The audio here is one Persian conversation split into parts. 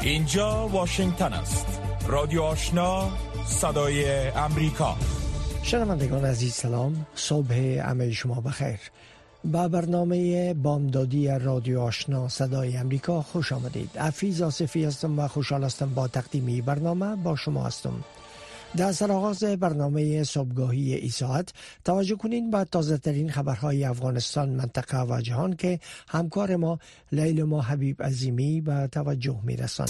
اینجا واشنگتن است. رادیو آشنا، صدای امریکا. شنوندگان عزیز سلام، صبح همه شما بخیر. با برنامه بامدادی رادیو آشنا صدای امریکا خوش آمدید. حفیظ آصفی هستم و خوشحال هستم با تقدیمی برنامه با شما هستم. در سرآغاز برنامه صبحگاهی این ساعت توجه کنین به تازه ترین خبرهای افغانستان، منطقه و جهان که همکار ما لیلا حبیب عظیمی به توجه میرساند.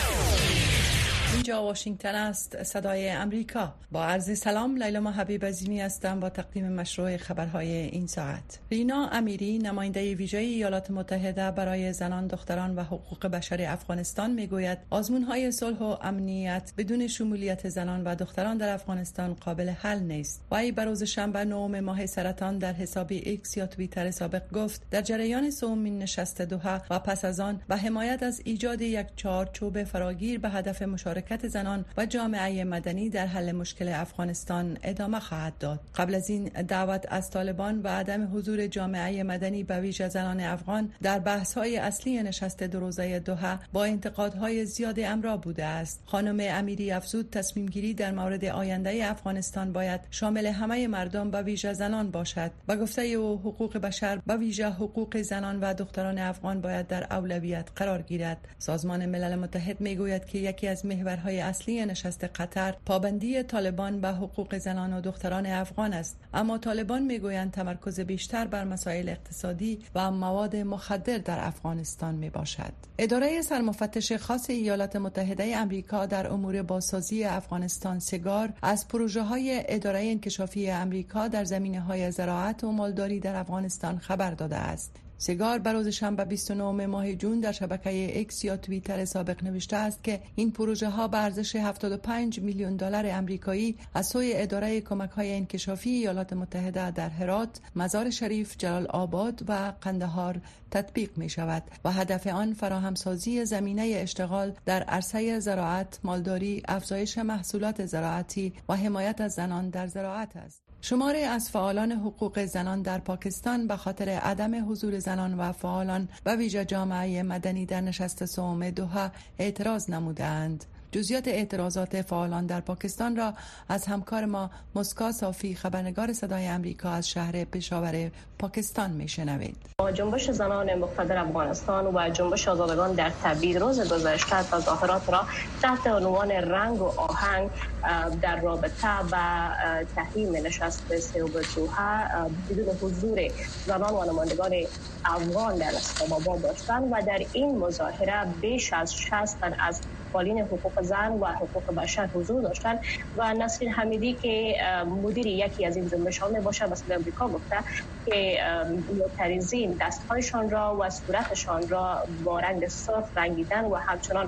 اینجا واشنگتن است، صدای امریکا. با عرض سلام، لیلا حبیب عظیمی هستم با تقدیم مشروع خبرهای این ساعت. رینا امیری، نماینده ویژه ایالات متحده برای زنان، دختران و حقوق بشر افغانستان میگوید آزمون‌های صلح و امنیت بدون شمولیت زنان و دختران در افغانستان قابل حل نیست. وی بر روز شنبه 9 ماه سرطان در حساب ایکس یا توییتر سابق گفت در جریان سومین نشست دوحه و پس از آن به حمایت از ایجاد یک چارچوب فراگیر به هدف مشارکت زنان و جامعه مدنی در حل مشکل افغانستان ادامه خواهد داد. قبل از این دعوت از طالبان و عدم حضور جامعه مدنی به ویژه زنان افغان در بحث‌های اصلی نشست دو روزه دوحه با انتقادهای زیاد امرا بوده است. خانم امیری افزود تصمیم گیری در مورد آینده افغانستان باید شامل همه مردم به ویژه زنان باشد. با گفته او حقوق بشر به ویژه حقوق زنان و دختران افغان باید در اولویت قرار گیرد. سازمان ملل متحد میگوید که یکی از محورهای اصلی نشست قطر پابندی طالبان به حقوق زنان و دختران افغان است، اما طالبان میگویند تمرکز بیشتر بر مسائل اقتصادی و مواد مخدر در افغانستان می باشد. اداره سرمفتش خاص ایالات متحده امریکا در امور بازسازی افغانستان سگار از پروژه‌های اداره انکشافی امریکا در زمینه‌های زراعت و مالداری در افغانستان خبر داده است. سگار بر روز شنبه 29 ماه جون در شبکه ایکس یا توییتر سابق نوشته است که این پروژه ها به ارزش 75 میلیون دلار آمریکایی از سوی اداره کمک های انکشافی ایالات متحده در هرات، مزار شریف، جلال آباد و قندهار تطبیق می شود و هدف آن فراهمسازی زمینه اشتغال در عرصه زراعت، مالداری، افزایش محصولات زراعتی و حمایت از زنان در زراعت است. شماری از فعالان حقوق زنان در پاکستان به خاطر عدم حضور زنان و فعالان و ویژه جامعه مدنی در نشست سوم دوحه اعتراض نمودند. جزئیات اعتراضات فعالان در پاکستان را از همکار ما مسکا صافی، خبرنگار صدای امریکا از شهر پشاور پاکستان میشنوید. جنبش زنان مقتدر افغانستان و جنبش آزادگان در تبعید روز گذشته تظاهرات را تحت عنوان رنگ و آهنگ در رابطه با تحریم نشست سوم دوحه بدون حضور زنان و نمایندگان افغان در اسلام آباد داشتند و در این مظاهره بیش از 60 تن از فعالین حقوق زن و حقوق بشر حضور داشتند و نسرین حمیدی که مدیر یکی از این جنبش‌ها میباشد به صدای آمریکا گفته که معترضین دست‌هایشان را و صورتشان را با رنگ سرخ رنگیدن و همچنان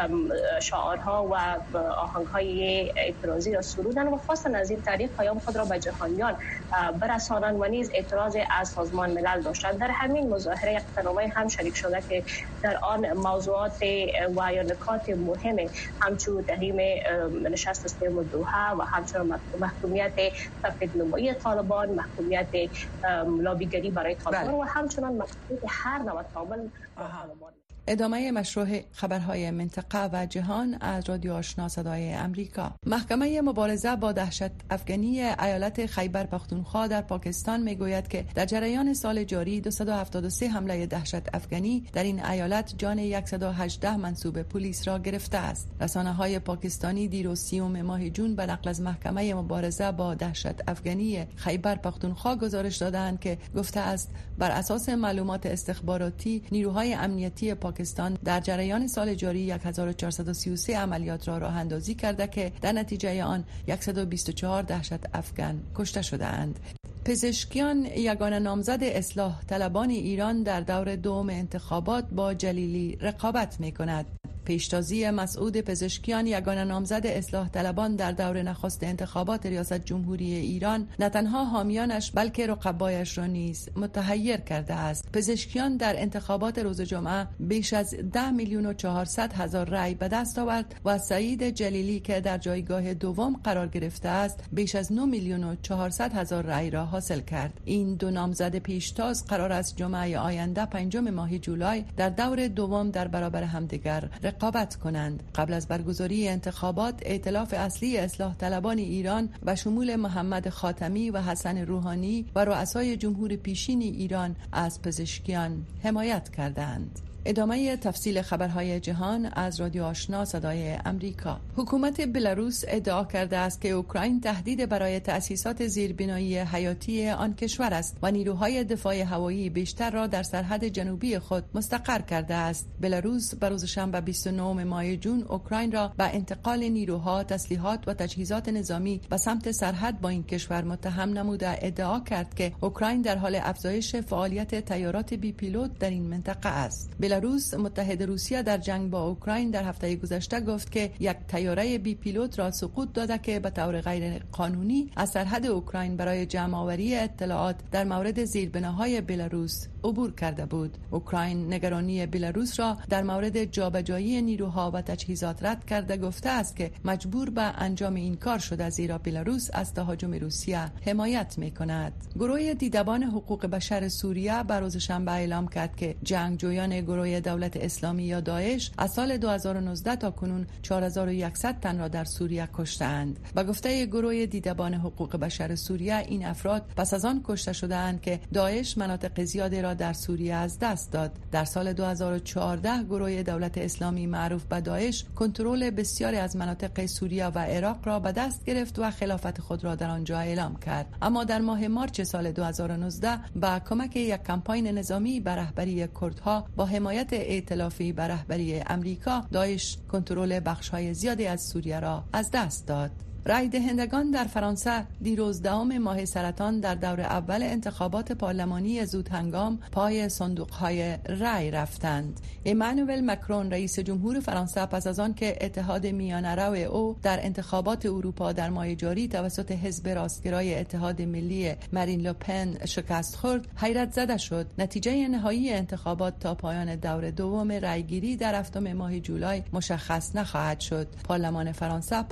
شعارها و آهنگ‌های اعتراضی را سرودن و خواستند از این طریق پیام خود را به جهانیان برسانند و نیز اعتراض از سازمان ملل داشتند. در همین مظاهره یک قطعنامه هم شریک شده که در آن موضوعات و یا نکات مهم همچون تحریم نشست سوم دوحه و همچنان محکومیت تفکیک نمایی طالبان، محکومیت لابیگری برای طالبان و همچنان محکومیت هر نوع تعامل با طالبان. ادامه مشروع خبرهای منطقه و جهان از رادیو آشنا صدای امریکا. محکمه مبارزه با دهشت افغانی ایالت خیبر پختونخوا در پاکستان میگوید که در جریان سال جاری 273 حمله دهشت افغانی در این ایالت جان 118 منصوب پلیس را گرفته است. رسانه‌های پاکستانی دیروز 30 ماه جون به نقل از محکمه مبارزه با دهشت افغانی خیبر پختونخوا گزارش دادند که گفته است بر اساس معلومات استخباراتی نیروهای امنیتی پاکستان در جریان سال جاری 1433 عملیات را راه اندازی کرده که در نتیجه آن 124 دهشت افغان کشته شده‌اند. پزشکیان یگانه نامزد اصلاح طلبان ایران در دور دوم انتخابات با جلیلی رقابت می‌کند. پیشتازی مسعود پزشکیان یگانه نامزد اصلاح طلبان در دور نخست انتخابات ریاست جمهوری ایران نه تنها حامیانش بلکه رقبایش را نیز متحیر کرده است. پزشکیان در انتخابات روز جمعه بیش از 10,400,000 رای به دست آورد و سعید جلیلی که در جایگاه دوم قرار گرفته است بیش از 9,400,000 رای را حاصل کرد. این دو نامزد پیشتاز قرار است جمعه آینده 5 ماه جولای در دور دوم در برابر همدیگر رقابت کنند. قبل از برگزاری انتخابات ائتلاف اصلی اصلاح طلبان ایران و شمول محمد خاتمی و حسن روحانی و رؤسای جمهور پیشین ایران از پزشکیان حمایت کردند. ادامه تفصیل خبرهای جهان از رادیو آشنا صدای امریکا. حکومت بلاروس ادعا کرده است که اوکراین تهدید برای تأسیسات زیربنایی حیاتی آن کشور است و نیروهای دفاع هوایی بیشتر را در سرحد جنوبی خود مستقر کرده است. بلاروس بر روز شنبه 29 ماه جون اوکراین را به انتقال نیروها، تسلیحات و تجهیزات نظامی به سمت سرحد با این کشور متهم نموده ادعا کرد که اوکراین در حال افزایش فعالیت طیارات بی پیلوت در این منطقه است. بلاروس متحد روسیه در جنگ با اوکراین در هفته گذشته گفت که یک طیاره بی پیلوت را سقوط داده که به طور غیر قانونی از سرحد اوکراین برای جمع آوری اطلاعات در مورد زیربناهای بلاروس عبور کرده بود. اوکراین نگرانی بلاروس را در مورد جابجایی نیروها و تجهیزات رد کرده گفته است که مجبور به انجام این کار شده زیرا بلاروس از تهاجم روسیه حمایت می‌کند. گروه دیدبان حقوق بشر سوریه بر روز شنبه اعلام کرد که جنگجویان گروه دولت اسلامی یا داعش از سال 2019 تا کنون 4100 تن را در سوریه کشتند. با گفته گروه دیدبان حقوق بشر سوریه این افراد پس از آن کشته شدند که داعش مناطق زیادی را در سوریه از دست داد. در سال 2014 گروه دولت اسلامی معروف به داعش کنترل بسیاری از مناطق سوریه و عراق را به دست گرفت و خلافت خود را در آنجا اعلام کرد. اما در ماه مارس سال 2019 با کمک یک کمپاین نظامی به رهبری کردها با حمایت ائتلافی به رهبری امریکا، داعش کنترل بخش‌های زیادی از سوریه را از دست داد. رای دهندگان در فرانسه دیروز 10 ماه سرطان در دور اول انتخابات پارلمانی زود هنگام پای صندوق‌های رای رفتند. امانوئل مکرون رئیس جمهور فرانسه پس از آن که اتحاد میانه‌رو او در انتخابات اروپا در ماه جاری توسط حزب راستگرای اتحاد ملی مارین لوپن شکست خورد، حیرت زده شد. نتیجه نهایی انتخابات تا پایان دور دوم رایگیری در 7 ماه جولای مشخص نخواهد شد. پارلمان فرانسه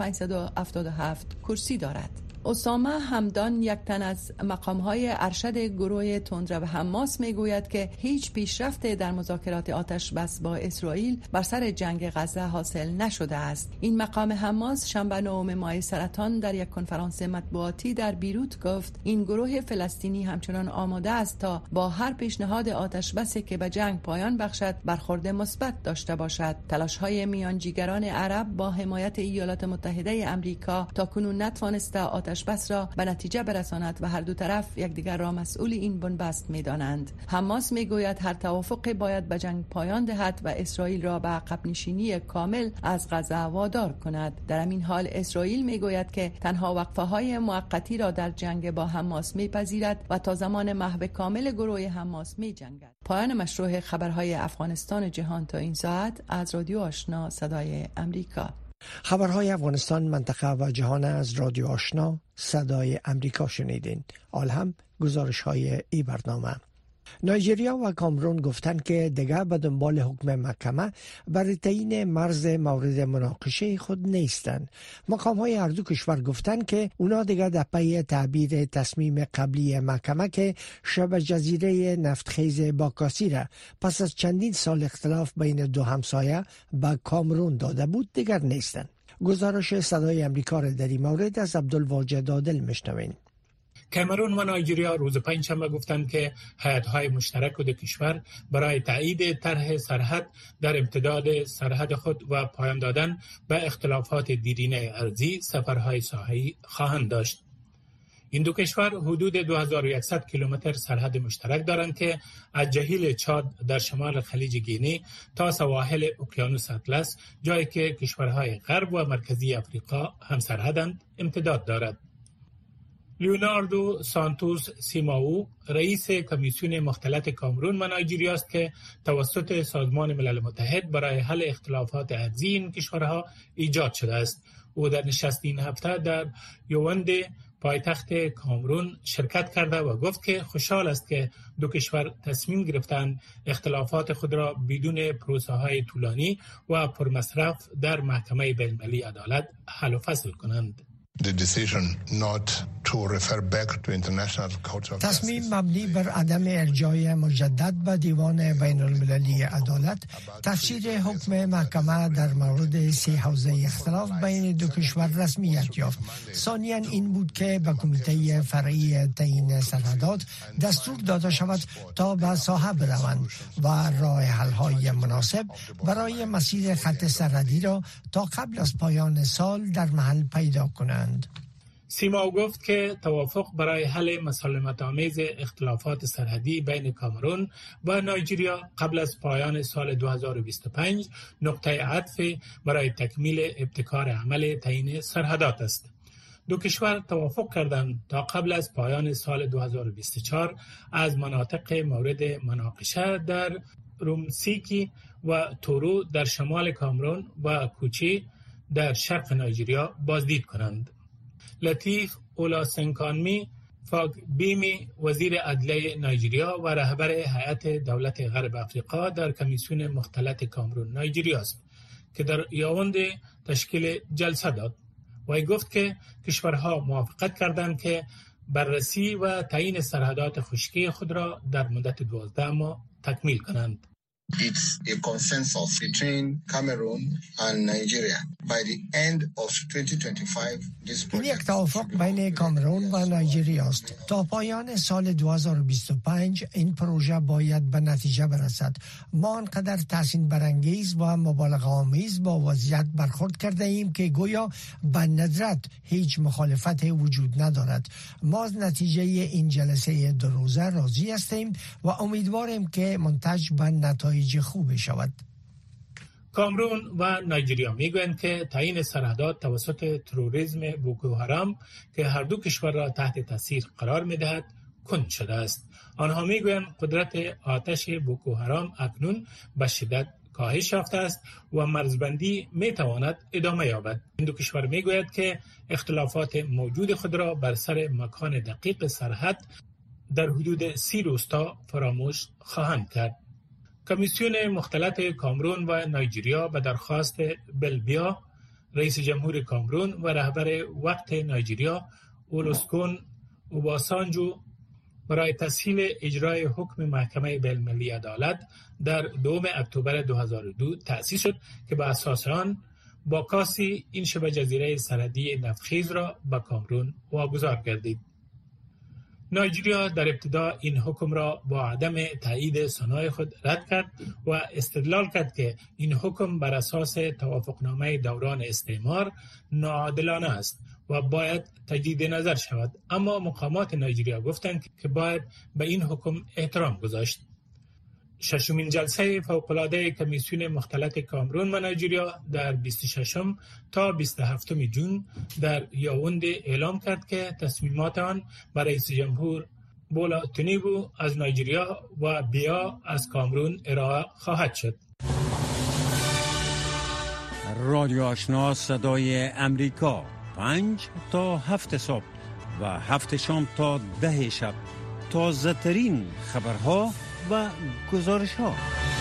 577 کرسی دارد. اسامه همدان، یک تن از مقام‌های ارشد گروه تندرو حماس میگوید که هیچ پیشرفت در مذاکرات آتش بس با اسرائیل بر سر جنگ غزه حاصل نشده است. این مقام حماس شنبه 9 ماه سرطان در یک کنفرانس مطبوعاتی در بیروت گفت این گروه فلسطینی همچنان آماده است تا با هر پیشنهاد آتش بسی که به جنگ پایان بخشد برخورد مثبت داشته باشد. تلاش‌های میانجیگران عرب با حمایت ایالات متحده آمریکا تاکنون نتوانسته آتش بس را به نتیجه برساند و هر دو طرف یکدیگر را مسئول این بنبست می‌دانند. حماس میگوید هر توافق باید به جنگ پایان دهد و اسرائیل را به عقب نشینی کامل از غزه وادار کند. در همین حال اسرائیل میگوید که تنها وقفه‌های موقتی را در جنگ با حماس میپذیرد و تا زمان محو کامل گروه حماس میجنگد. پایان مشروع خبرهای افغانستان جهان تا این ساعت از رادیو آشنا صدای امریکا. خبرهای افغانستان، منطقه و جهان از رادیو آشنا صدای امریکا شنیدین. آل هم گزارش های ای برنامه. نایجریا و کامرون گفتند که دیگر به دنبال حکم محکمه برای تعیین مرز مورد مناقشه خود نیستند. مقام‌های هر دو کشور گفتند که اونا دیگر در پی تعبیر تصمیم قبلی محکمه که شبه جزیره نفتخیز باکاسی را پس از چندین سال اختلاف بین دو همسایه به کامرون داده بود دیگر نیستند. گزارش صدای امریکا را در این مورد از عبدالواجد عادل میشنویم. کامرون و نایجریا روز پنجشنبه گفتند که هیئت‌های مشترک دو کشور برای تایید طرح سرحد در امتداد سرحد خود و پایان دادن به اختلافات دیرینه ارضی سفرهای ساحلی خواهند داشت. این دو کشور حدود 2100 کیلومتر سرحد مشترک دارند که از جهیل چاد در شمال خلیج گینی تا سواحل اقیانوس اطلس، جایی که کشورهای غرب و مرکزی افریقا هم سرحدند، امتداد دارد. لیوناردو سانتوس سیماو رئیس کمیسیون مختلط کامرون و نایجریا است که توسط سازمان ملل متحد برای حل اختلافات ارضی این کشورها ایجاد شده است. او در نشست این هفته در یوونده پایتخت کامرون شرکت کرده و گفت که خوشحال است که دو کشور تصمیم گرفتند اختلافات خود را بدون پروسه‌های طولانی و پرمصرف در محکمه بین‌المللی عدالت حل و فصل کنند. تصمیم مبنی بر عدم ارجاع مجدد به دیوان بین المللی عدالت، تفسیر حکم محکمه در مورد 3 حوزه اختلاف بین دو کشور رسمیت یافت. ثانیاً این بود که به کمیته فرعی تعیین سرحدات دستور داده شود تا به ساحه بروند و راه حل‌های مناسب برای مسیر خط سرحدی را تا قبل از پایان سال در محل پیدا کنند. سیما گفت که توافق برای حل مسالمت‌آمیز اختلافات سرحدی بین کامرون و نایجریا قبل از پایان سال 2025 نقطه عطف برای تکمیل ابتکار عمل تعیین سرحدات است. دو کشور توافق کردند تا قبل از پایان سال 2024 از مناطق مورد مناقشه در رومسیکی و تورو در شمال کامرون و کوچی در شرق نایجریا بازدید کنند. لطیف اولاسنکانمی فاگبیمی وزیر عدلیه نایجریا و رهبر هیئت دولت غرب افریقا در کمیسیون مختلط کامرون نایجریا است که در یاوندی تشکیل جلسه داد. و گفت که کشورها موافقت کردند که بررسی و تعیین سرحدات خشکی خود را در مدت 12 ماه تکمیل کنند. It's a consensus between Cameroon and Nigeria. By the end of 2025, this project... این یک توافق بین کامرون و نایجریا است. تا پایان سال 2025 این پروژه باید به نتیجه برسد. ما انقدر تحسین برانگیز و مبالغه آمیز با وضعیت برخورد کرده ایم که گویا به ندرت هیچ مخالفت وجود ندارد. ما از نتیجه این جلسه 2 روزه راضی هستیم و امیدواریم که منتج به نتایج خوب شود. کامرون و نایجریا میگویند که تعیین سرحدات توسط تروریسم بوکو حرام که هر دو کشور را تحت تاثیر قرار میدهد کند شده است. آنها میگویند قدرت آتش بوکو حرام اکنون به شدت کاهش یافته است و مرزبندی میتواند ادامه یابد. این دو کشور میگوید که اختلافات موجود خود را بر سر مکان دقیق سرحد در حدود 30 روستا فراموش خواهند کرد. کمیسیون مختلط کامرون و نایجریا به درخواست بلبیا رئیس جمهور کامرون و رهبر وقت نایجریا اولوسکون اوباسانجو برای تسهیل اجرای حکم محکمه بین‌المللی عدالت در 2 اکتبر 2002 تأسیس شد که به اساس آن باکاسی این شبه جزیره سرحدی نفتخیز را به کامرون واگذار گردید. نایجریا در ابتدا این حکم را با عدم تایید سنای خود رد کرد و استدلال کرد که این حکم بر اساس توافقنامه دوران استعمار ناعادلانه است و باید تجدید نظر شود. اما مقامات نایجریا گفتند که باید به این حکم احترام گذاشت. ششمین جلسه فوق‌العاده کمیسیون مختلط کامرون و نایجریا در 26 تا 27 جون در یاوندی اعلام کرد که تصمیمات آن برای رئیس جمهور بولا تینوبو از نایجریا و بیا از کامرون ارائه خواهد شد. رادیو آشنا صدای امریکا 5 تا 7 صبح و 7 شام تا 10 شب تازه ترین خبرها و گزارش ها.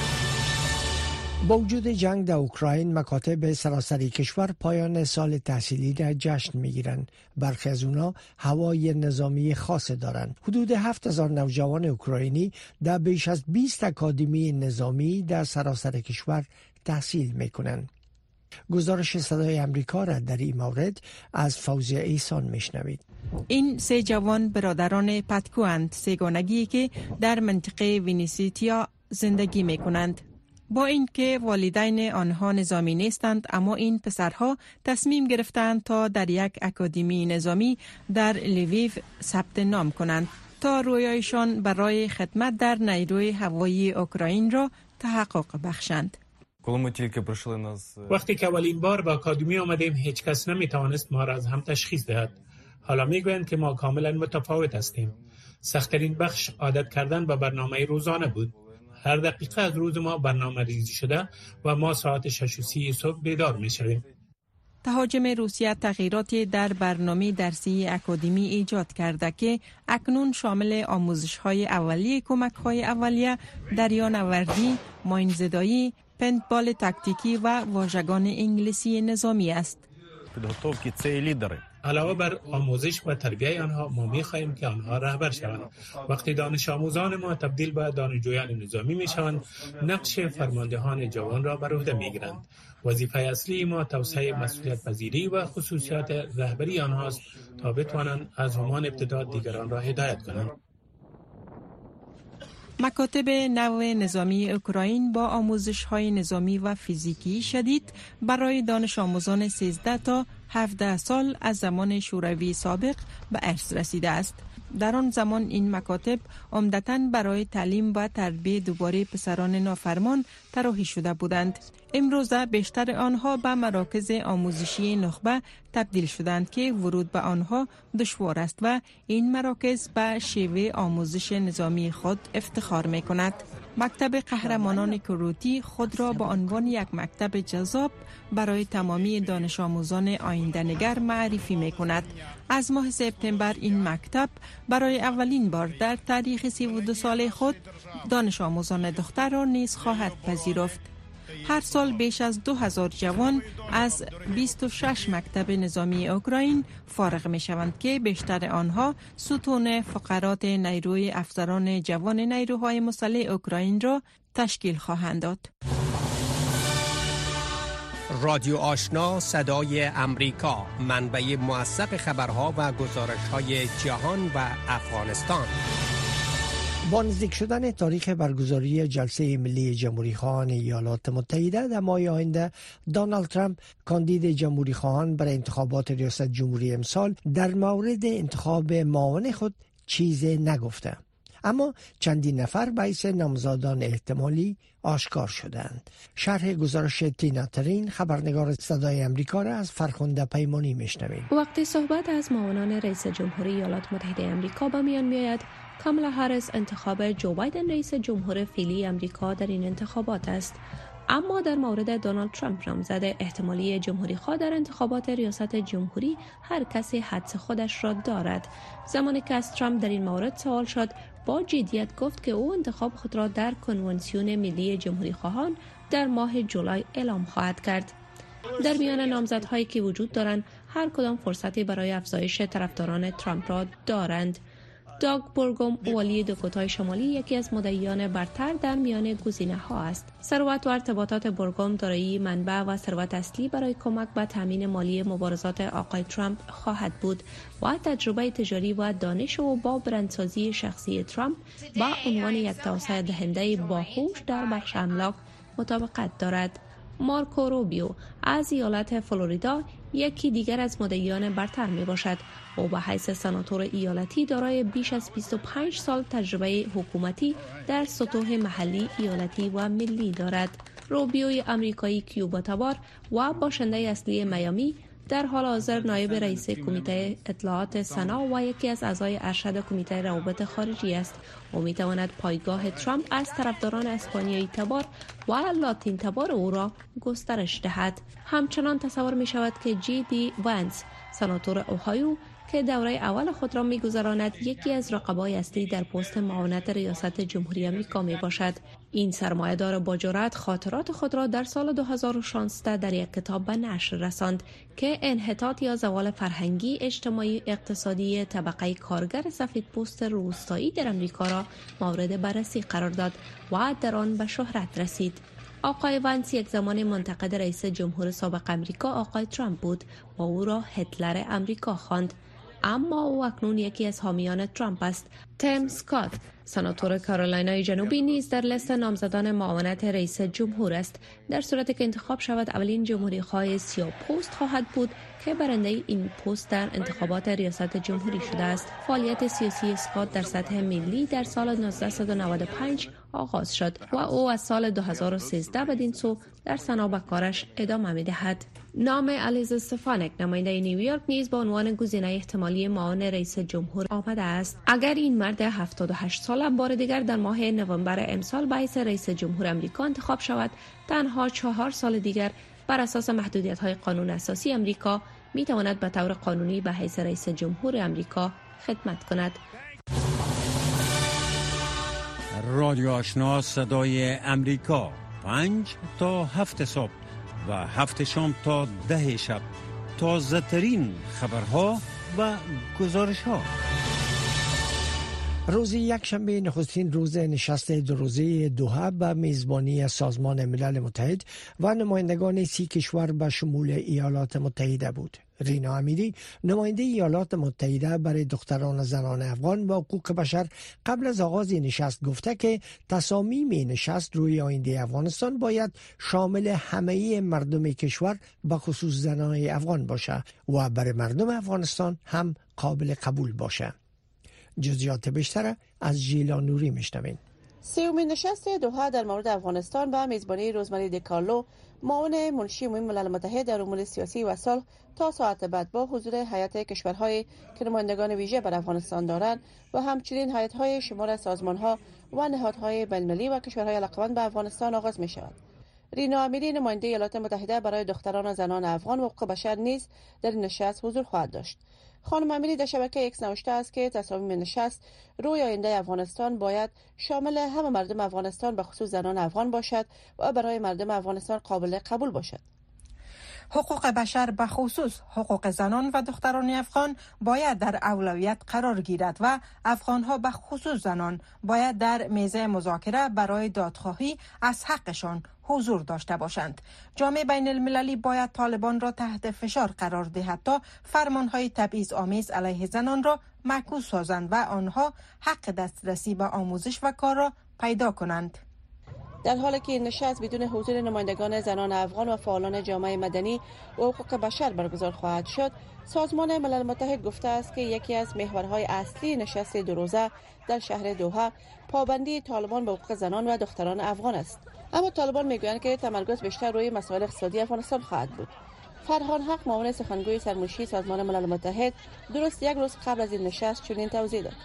با وجود جنگ در اوکراین، مکاتب سراسری کشور پایان سال تحصیلی را جشن میگیرند. برخی از اونا هوای نظامی خاص دارند. حدود 7000 نوجوان اوکراینی در بیش از 20 اکادمی نظامی در سراسر کشور تحصیل میکنند. گزارش صدای امریکا را در این مورد از فوزیه ایسان میشنوید. این 3 جوان برادران پتکوند، سگانگی که در منطقه وینیسیتیا زندگی می کنند. با اینکه والدین آنها نظامی نیستند، اما این پسرها تصمیم گرفتند تا در یک اکادمی نظامی در لیویو ثبت نام کنند تا رویایشان برای خدمت در نیروی هوایی اوکراین را تحقق بخشند. وقتی که اولین بار به اکادمی آمدیم هیچ کس نمیتوانست ما را از هم تشخیص دهد. حالا میگویند که ما کاملا متفاوت هستیم. سخت‌ترین بخش عادت کردن به برنامه روزانه بود. هر دقیقه از روز ما برنامه ریزی شده و ما ساعت 6:30 صبح بیدار میشویم. تهاجم روسیه تغییراتی در برنامه درسی اکادمی ایجاد کرده که اکنون شامل آموزش‌های اولیه، کمک‌های اولیه، دریانوردی، ماین‌زدایی، پینتبال تاکتیکی و واژگان انگلیسی نظامی است. علاوه بر آموزش و تربیت آنها، ما می‌خواهیم که آنها رهبر شوند. وقتی دانش آموزان ما تبدیل به دانشجویان نظامی می‌شوند، نقش فرماندهان جوان را بر عهده می‌گیرند. وظیفه اصلی ما توسعه مسئولیت پذیری و خصوصیات رهبری آنهاست تا بتوانند از همان ابتدا دیگران را هدایت کنند. مکاتب نو نظامی اوکراین با آموزش‌های نظامی و فیزیکی شدید برای دانش آموزان 13 تا 17 سال از زمان شوروی سابق به ارث رسیده است. در آن زمان این مکاتب عمدتاً برای تعلیم و تربیت دوباره پسران نافرمان طراحی شده بودند. امروزه بیشتر آنها به مراکز آموزشی نخبه تبدیل شدند که ورود به آنها دشوار است و این مراکز به شیوه آموزش نظامی خود افتخار می کند. مکتب قهرمانان کروتی خود را به عنوان یک مکتب جذاب برای تمامی دانش آموزان آینده‌نگر معرفی می کند. از ماه سپتامبر این مکتب برای اولین بار در تاریخ 32 ساله خود دانش آموزان دختر را نیز خواهد پذیرفت. هر سال بیش از 2000 جوان از 26 مکتب نظامی اوکراین فارغ می شوند که بیشتر آنها ستون فقرات نیروی افسران جوان نیروهای مسلح اوکراین را تشکیل خواهند داد. رادیو آشنا صدای امریکا، منبع موثق خبرها و گزارش‌های جهان و افغانستان. با نزدیک شدن تاریخ برگزاری جلسه ملی جمهوری خواهان ایالات متحده در ماه آینده، دونالد ترامپ کاندید جمهوری خواهان برای انتخابات ریاست جمهوری امسال در مورد انتخاب معاون خود چیزی نگفته، اما چندین نفر باعث نامزادان احتمالی آشکار شدند. شرح گزارش تینا ترین، خبرنگار صدای امریکا را از فرخنده پیمانی میشنویم. وقتی صحبت از معاونان رئیس جمهوری ایالات متحده امریکا به میان میآید، کامالا هریس انتخاب جو بایدن رئیس جمهور فعلی امریکا در این انتخابات است. اما در مورد دونالد ترامپ نامزد احتمالی جمهوری خواه در انتخابات ریاست جمهوری، هر کسی حدس خودش را دارد. زمانی که از ترامپ در این مورد سوال شد، با جدیت گفت که او انتخاب خود را در کنونسیون ملی جمهوری خواهان در ماه جولای اعلام خواهد کرد. در میان نامزدهایی که وجود دارند، هر کدام فرصتی برای افزایش طرفداران ترامپ را دارند. داگ بورگوم، والی داکوتای شمالی، یکی از مدعیان برتر در میان گزینه‌ها است. ثروت و ارتباطات بورگوم دارایی منبع و ثروت اصلی برای کمک به تامین مالی مبارزات آقای ترامپ خواهد بود و تجربه تجاری و دانش او با برندسازی شخصی ترامپ با عنوان یک توسعه دهنده باهوش در بخش املاک مطابقت دارد. مارکو روبیو از ایالت فلوریدا یکی دیگر از مدعیان برتر می باشد. او به حیث سناتور ایالتی دارای بیش از 25 سال تجربه حکومتی در سطوح محلی، ایالتی و ملی دارد. روبیوی امریکایی کیوبا تبار و باشنده اصلی میامی، در حال حاضر نایب رئیس کمیته اطلاعات سنا و یکی از اعضای ارشد کمیته روابط خارجی است. او میتواند پایگاه ترامپ از طرفداران اسپانیایی تبار و لاتین تبار او را گسترش دهد. همچنان تصور می شود که جی دی وانس، سناتور اوهایو که دوره اول خود را می‌گذراند، یکی از رقبای اصلی در پست معاونت ریاست جمهوری آمریکا می باشد. این سرمایه‌دار با جرأت خاطرات خود را در سال 2016 در یک کتاب به نشر رساند که انحطاط یا زوال فرهنگی، اجتماعی، اقتصادی طبقه کارگر سفیدپوست روستایی در آمریکا را مورد بررسی قرار داد و در آن به شهرت رسید. آقای وانس یک زمان منتقد رئیس جمهور سابق آمریکا آقای ترامپ بود و او را هتلر آمریکا خواند، اما او اکنون یکی از حامیان ترامپ است. تیم سکات، سناتور کارولینای جنوبی، نیز در لیست نامزدان معاونت رئیس جمهور است. در صورتی که انتخاب شود، اولین جمهوری خواه سیاه پوست خواهد بود که برنده این پست در انتخابات ریاست جمهوری شده است. فعالیت سیاسی اسکات در سطح ملی در سال 1995 آغاز شد و او از سال 2013 بدین سو در سنا به کارش ادامه می‌دهد. نام الیزا استفانک، نماینده نیویورک، نیز به عنوان گزینه احتمالی معاون رئیس جمهور آمده است. اگر این مرد 78 ساله بار دیگر در ماه نوامبر امسال به حیث رئیس جمهور آمریکا انتخاب شود، تنها 4 سال دیگر بر اساس محدودیت‌های قانون اساسی آمریکا می‌تواند به طور قانونی به حیث رئیس جمهور آمریکا خدمت کند. رادیو آشنا صدای امریکا، 5 تا 7 صبح و 7 شام تا 10 شب تازه ترین خبرها و گزارش ها. روز یکشنبه نخستین روز نشست دو روزه دوحه به میزبانی سازمان ملل متحد و نمایندگان 30 کشور به شمول ایالات متحده بود. رینا امیری نماینده ایالات متحده برای دختران و زنان افغان و حقوق بشر قبل از آغاز نشست گفته که تصامیم نشست روی آینده افغانستان باید شامل همه مردم کشور به خصوص زنان افغان باشه و برای مردم افغانستان هم قابل قبول باشه. جزئیات بیشتر از ژیلا نوری میشنوین. سومین نشست دوحه در مورد افغانستان به میزبانی روزمری دیکارلو، معاون منشی عمومی ملل متحد در امور سیاسی و صلح، تا ساعت بعد با حضور هیئت کشورهای که نمایندگان ویژه بر افغانستان دارند و همچنین هیئت‌های شمار سازمان‌ها و نهادهای بین‌المللی و کشورهای علاقه‌مند به افغانستان آغاز می‌شود. رینا امیری نماینده ایالات متحده برای دختران و زنان افغان و حقوق بشر نیز در این نشست حضور خواهد داشت. خانم امیری در شبکه ایکس نوشته است که تصامیم نشست روی آینده افغانستان باید شامل همه مردم افغانستان به خصوص زنان افغان باشد و برای مردم افغانستان قابل قبول باشد. حقوق بشر به خصوص حقوق زنان و دختران افغان باید در اولویت قرار گیرد و افغانها به خصوص زنان باید در میزه مذاکره برای دادخواهی از حقشان حضور داشته باشند. جامعه بین المللی باید طالبان را تحت فشار قرار دهد تا فرمانهای تبعیض آمیز علیه زنان را معکوس سازند و آنها حق دسترسی به آموزش و کار را پیدا کنند. در حالی که این نشست بدون حضور نمایندگان زنان افغان و فعالان جامعه مدنی و حقوق بشر برگزار خواهد شد، سازمان ملل متحد گفته است که یکی از محورهای اصلی نشست دو روزه در شهر دوحه پابندی طالبان به حقوق زنان و دختران افغان است. اما طالبان میگویند که تمرکز بیشتر روی مسائل اقتصادی افغانستان خواهد بود. فرهان حق معاون سخنگوی سرمنشی سازمان ملل متحد درست یک روز قبل از این نشست چنین توضیح داد: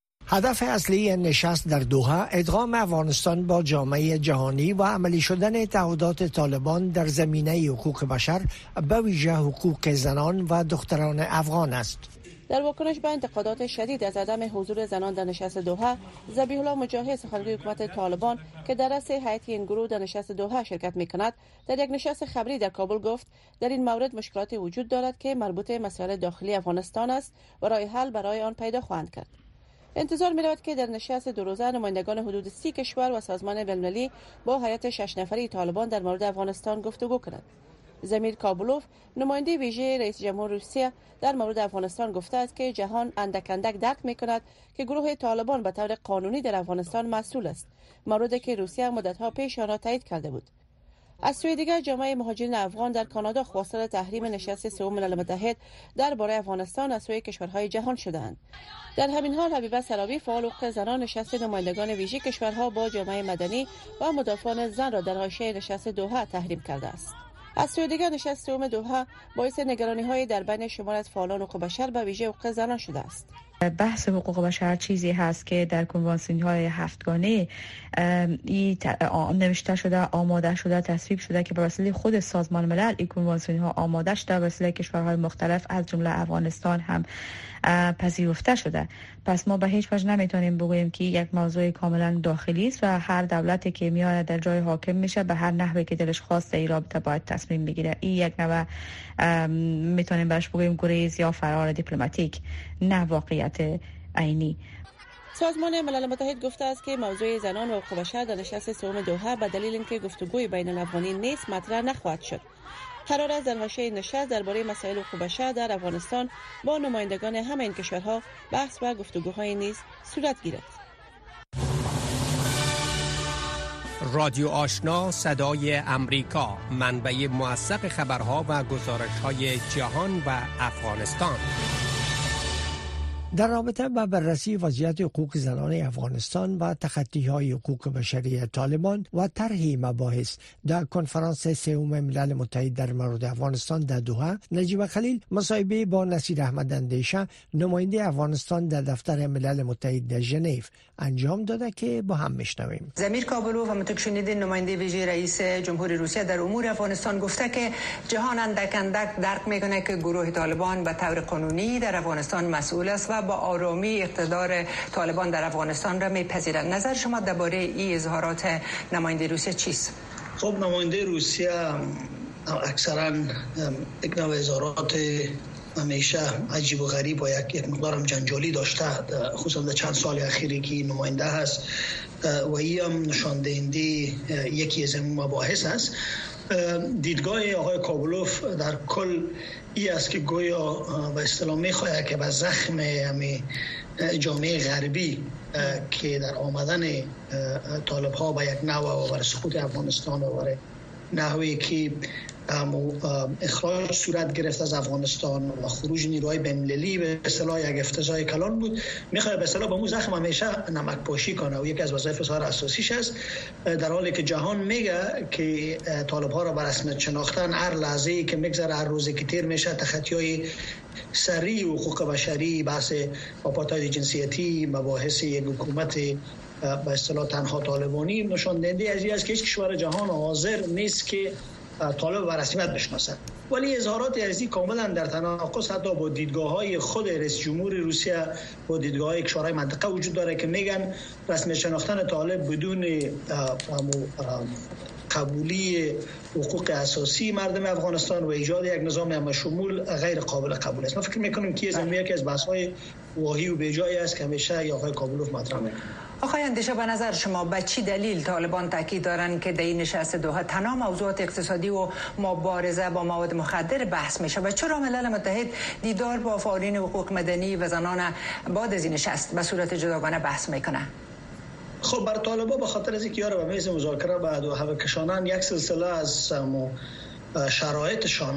هدف اصلی نشست در دوحه ادغام افغانستان با جامعه جهانی و عملی شدن تعهدات طالبان در زمینه حقوق بشر به ویژه حقوق زنان و دختران افغان است. در واکنش به انتقادات شدید از عدم حضور زنان در نشست دوحه، ذبیح الله مجاهد سخنگوی حکومت طالبان که در رأس هیئت این گروه در نشست دوحه شرکت می‌کند، در یک نشست خبری در کابل گفت در این مورد مشکلاتی وجود دارد که مربوط به مسائل داخلی افغانستان است و راه حل برای آن پیدا خواهند کرد. انتظار می‌رود که در نشست دو روزه نمایندگان حدود 30 کشور و سازمان بین‌المللی با هیئت 6 نفره طالبان در مورد افغانستان گفتگو کنند. زمیر کابولوف نماینده ویژه رئیس جمهور روسیه در مورد افغانستان گفته است که جهان اندک اندک درک می‌کند که گروه طالبان به طور قانونی در افغانستان مسئول است، موردی که روسیه مدت‌ها پیش آن را تایید کرده بود. از سوی دیگر جامعه مهاجرین افغان در کانادا خواستار تحریم نشست سوم ملل متحد درباره افغانستان از سوی کشورهای جهان شدند. در همین حال حبیبه سراوی فعال حقوق زنان نشست نمایندگان ویژه کشورها با جامعه مدنی و مدافعان زن را در حاشیه نشست دوحه تحریم کرده است. از سوی دیگر نشست سوم دوحه باعث نگرانی‌های در بین شمار از فعالان حقوق بشر به ویژه حقوق زنان شده است. بحث حقوق بشر چیزی هست که در کنوانسیون‌های هفتگانه نوشته شده، آماده شده، تصویب شده که به وسیله خود سازمان ملل این کنوانسیون‌ها آماده شده، به وسیله کشورهای مختلف از جمله افغانستان هم پذیرفته شده. پس ما به هیچ وجه نمیتونیم بگوییم که یک موضوع کاملا داخلی است و هر دولتی که میاد در جای حاکم میشه به هر نحوی که دلش خواسته این رابطه باید تصمیم بگیره. این یک نوع میتونیم برش بگوییم گریز یا فرار دیپلماتیک، نه واقعیت عینی. سازمان ملل متحد گفته است که موضوع زنان و حقوق بشر در نشست سوم دوحه به دلیل اینکه گفتگوی بین الافغانی نیست مطرح نخواهد شد. قرار است در حاشیه نشست درباره مسائل حقوق بشر در افغانستان با نمایندگان همه این کشورها بحث و گفتگوهای نیز صورت گیرد. رادیو آشنا صدای امریکا، منبع موثق خبرها و گزارش‌های جهان و افغانستان. در رابطه با بررسی وضعیت حقوق زنان افغانستان و تخطی‌های حقوق بشری طالبان و طرح مباحث در کنفرانس سوم ملل متحد در مورد افغانستان در دوحه، نجیب خلیل مصاحبه با نصیر احمد اندیشه نماینده افغانستان در دفتر ملل متحد در ژنو انجام داده که با هم میشنویم. زمیر کابولوف همونطور که شنیدین نماینده ویژه رئیس جمهور روسیه در امور افغانستان گفته که جهان اندک اندک درک میکنه که گروه طالبان به طور قانونی در افغانستان مسئول است و با آرامی اقتدار طالبان در افغانستان را میپذیرند. نظر شما درباره این اظهارات نماینده روسیه چیست؟ خب نماینده روسیه اکثرا یک نوع اظهارات همیشه عجیب و غریب و یک مقدارم جنجالی داشته، خصوصا در چند سال اخیری که نماینده هست و این هم نشان دهنده یکی از این مباحث است. دیدگاه آقای کابلوف در کل این است که گویا به اصطلاح میخواهد که به زخم جامعه غربی که در آمدن طالب ها به یک نوع و بر سقوط افغانستان و بر نحوی که اخراج صورت گرفت از افغانستان و خروج نیروهای بین‌المللی به اصطلاح یک افتضاح کلان بود، میخواد به اصطلاح با مو زخم همیشه نمک پاشی کنه و یکی از وظایف سر اساسیش است، در حالی که جهان میگه که طالب ها را بر رسمیت شناختن هر لحظه‌ای که میگذره، هر روزی که تیر میشه، تخطی‌های سریع و حقوق بشری، بحث آپارتاید جنسیتی، مباحث یک حکومت به اصطلاح تنها طالبانی نشان دهنده از این است که هیچ کشور جهان حاضر نیست که طالب به رسمیت بشناسد. ولی اظهارات ازی کاملا در تناقض حتی با دیدگاه‌های خود رئیس جمهور روسیه و دیدگاه‌های کشورهای منطقه وجود داره که میگن رسمیت شناختن طالب بدون قبولی حقوق اساسی مردم افغانستان و ایجاد یک نظام همشمول غیر قابل قبول است. من فکر می‌کنم که زمینه یکی از بحث‌های واهی و بی‌جایی است که همیشه آقای کابلوف مطرح می‌کنه. آقای اندیشه، به نظر شما به چی دلیل طالبان تاکید دارند که در این نشست دوحه تنها موضوعات اقتصادی و مبارزه با مواد مخدر بحث میشه و چرا ملل متحد دیدار با فعالین حقوق مدنی و زنان بعد از این نشست به صورت جداگانه بحث میکنه؟ خب بر طالبان به خاطر از اینکه به میز مذاکره به دوحه کشانن یک سلسله از شرایطشان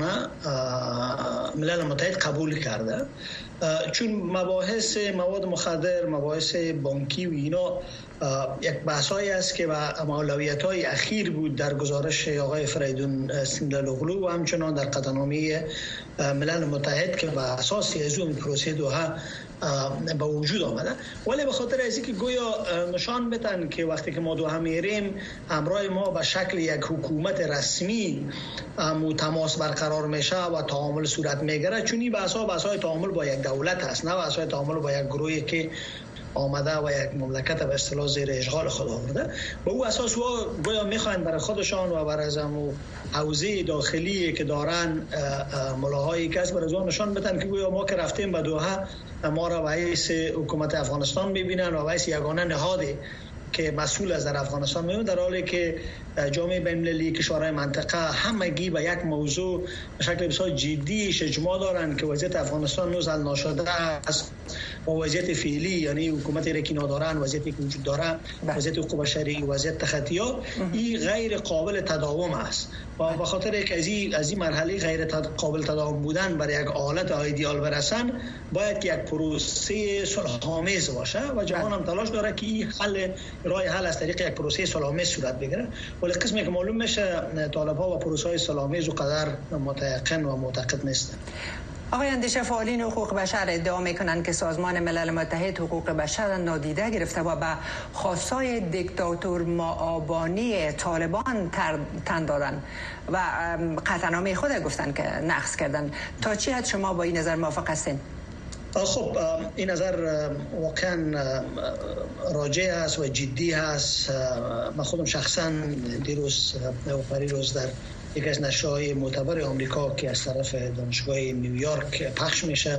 ملل متحد قبول کرده، چون مباحث مواد مخدر، مباحث بانکی و اینا یک بحثایی است که با اولویت‌های اخیر بود در گزارش آقای فریدون سیندالوغلو و همچنان در قطعنامه ملل متحد که به اساس از اون پروسه دوحه به وجود آمده. ولی به خاطر از اینکه گویا نشان بدن که وقتی که ما دوحه میریم همراه ما به شکل یک حکومت رسمی تماس برقرار میشه و تعامل صورت میگیره، چون این بحث‌های تعامل با یک دولت است، نه بحث‌های تعامل با یک گروهی که آمده و یک مملکت به اصطلاح زیر اشغال خود آورده. به او اساس گویا میخواین برای خودشان و برای حوزه داخلی که دارن ملاهای کس برای از نشان بدن که گویا ما که رفتیم به دوحه ما را به حیث حکومت افغانستان میبینن و به حیث یگانه نهادی که مسئول از در افغانستان میمونه، در حالی که جامعه بین‌المللی، کشورهای منطقه همگی به یک موضوع به شکل بسیار جدی اجماع دارند که وضعیت افغانستان نوز حل نشده است و وضعیت فعلی، یعنی حکومتی را که ندارن، وضعیتی که وجود داره، وضعیت حقوق بشری، وضعیت تخطیات، این غیر قابل تداوم است و به خاطر که از این مرحله غیر قابل تداوم بودن برای یک حالت ایدئال برسن باید یک پروسه صلح‌آمیز باشه و جهان هم تلاش داره که این راه حل از طریق یک پروسه صلح‌آمیز صورت بگیره. ولی قسمی که معلوم میشه طالب‌ها و پروسه‌های صلح‌آمیز و قدر متيقن و معتقد نیستند. آقای اندیشه، فعالین حقوق بشر ادعا میکنند که سازمان ملل متحد حقوق بشر نادیده گرفته و به خواستای دیکتاتور معابانی طالبان تن دادن و قطعنامه خود گفتن که نقض کردن. تا چی حد شما با این نظر موافق هستین؟ خب این نظر واقعا راجع است و جدی است. من خودم شخصا دیروز و پریروز در یکی از نشریه‌های معتبر آمریکا که از طرف دانشگاه نیویورک پخش میشه،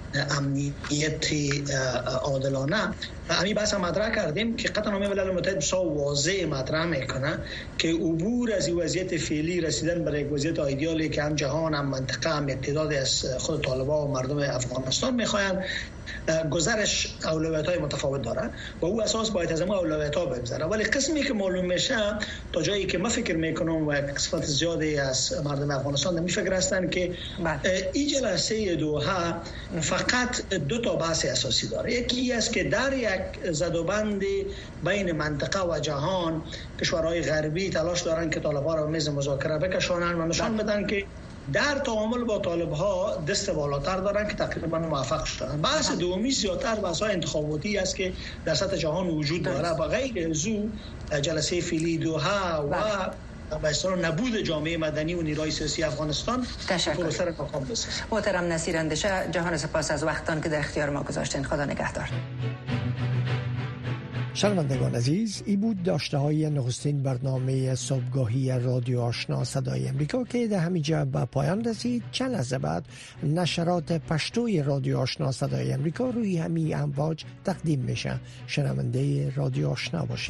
امنیت عادلانه، همین بحث مطرح کردیم که قطعنامه ملل متحد بسیار واضح مطرح میکنه که عبور از این وضعیت فعلی، رسیدن به یک وضعیت ایدئالی که هم جهان، هم منطقه، هم اقتدار از خود طالبان و مردم افغانستان میخواین، گذرش اولویت‌های متفاوت داره و او اساس باید از ما اولویت‌ها بگذره. ولی قسمی که معلوم میشه تا جایی که من فکر میکنم و قسمت زیادی از مردم افغانستان نمی فکر هستن که این جلسه دوحه فقط دو تا بحث اساسی داره. یکی است که در یک زدوبند بین منطقه و جهان کشورهای غربی تلاش دارن که طالبان را به میز مذاکره بکشانن و نشان بدن که در تعامل با طالب‌ها دست بالاتر دارن که تقریبا موفق شدن. بحث دومی زیادتر بحث‌های انتخاباتی است که در سطح جهان وجود داره و غیر از او جلسه فعلی دوحه و به اصطلاح نبود جامعه مدنی و نیروهای سیاسی افغانستان پروسه را ناکام بسازد. محترم نصیر اندیشه، جهان سپاس از وقتتان که در اختیار ما گذاشتین. خدا نگهدار. شنوندگان عزیز، ای بود داشته های نخستین برنامه صبحگاهی رادیو آشنا صدای امریکا که در همینجا به پایان رسید. چند لحظه بعد نشرات پشتوی رادیو آشنا صدای امریکا روی همین امواج تقدیم میشه. شنونده رادیو آشنا باشید.